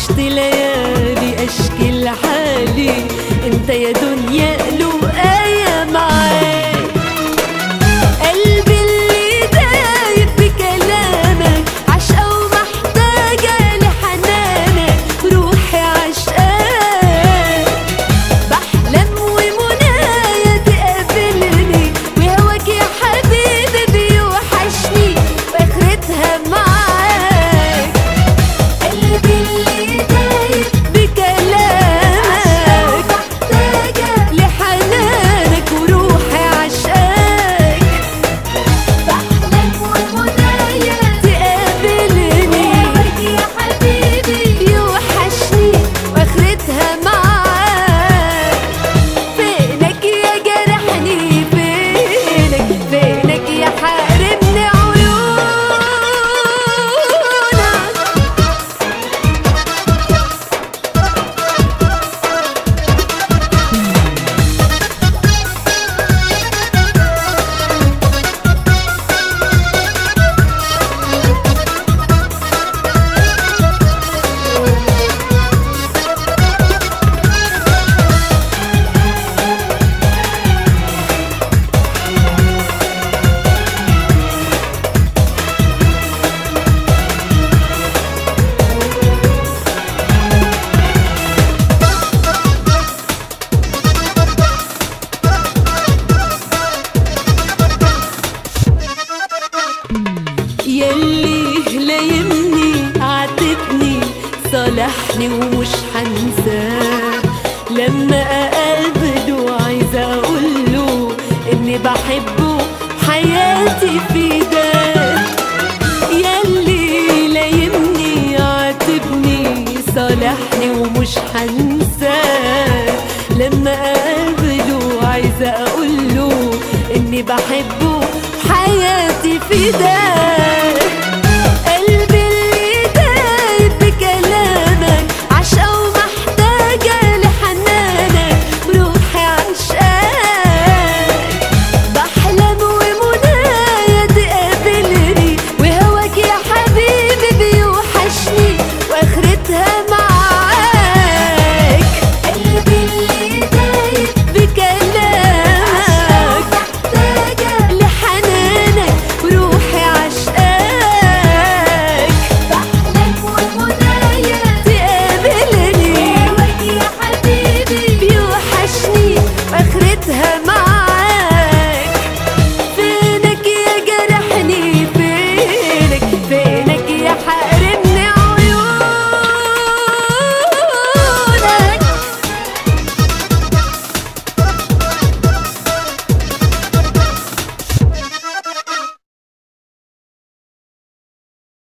عشت ليالي اشكي لحالي، انت يا دنيا له آية معاك. قلبي اللي دايب بكلامك عشقة ومحتاجة لحنانك، روحي عشقاك بحلم ومنايا تقابلني، وهواك يا حبيبي بيوحشني واخرتها معاك. قلبي اللي دايب بكلامك محتاجة لحنانك، وروحي عشقاك بحلم ومنايا تقابلني، وهواك يا حبيبي بيوحشني واخرتها معاك. فينك يا جرحني، فينك يا حاربني عيونك. ياللي لايمني عاتبني صالحني ومش هنساه، لما اقابله عايزه اقوله اني بحبه حياتي فداه. ياللي لايمني عاتبني صالحني ومش هنساه، لما اقابله عايزه اقوله اني بحبه حياتي فداه.